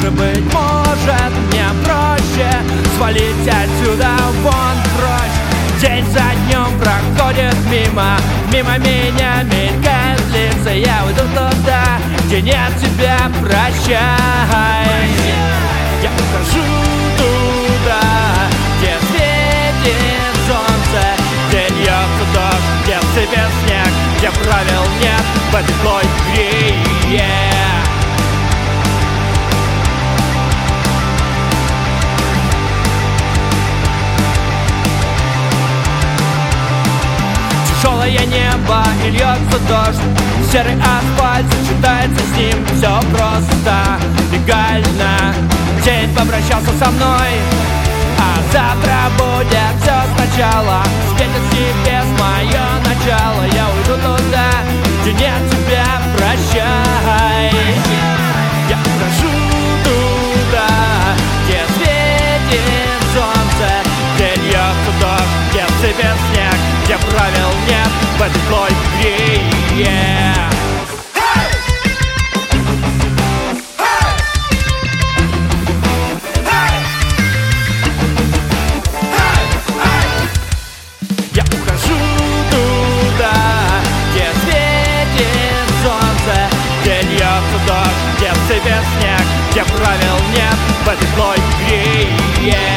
же, быть может, мне проще свалить отсюда вон прочь. День за днем проходит мимо меня мелькают лица. Я уйду туда, где нет тебя, прощай. Я ухожу туда, где светит солнце, где льется дождь, где сыпет снег, где правил нет в этой злой игре. Тяжелое небо и льется дождь, серый асфальт сочетается с ним. Все просто, легально. День попрощался со мной, а завтра будет все сначала. Светит с небес мое начало. Я уйду туда, где нет тебя, прощай. Я ухожу туда, где светит солнце, где льется дождь, где сыпет снег, где правил нет в этой злой игре. Я ухожу туда, где светит солнце, где льется дождь, где сыпет снег, где правил нет в этой злой игре.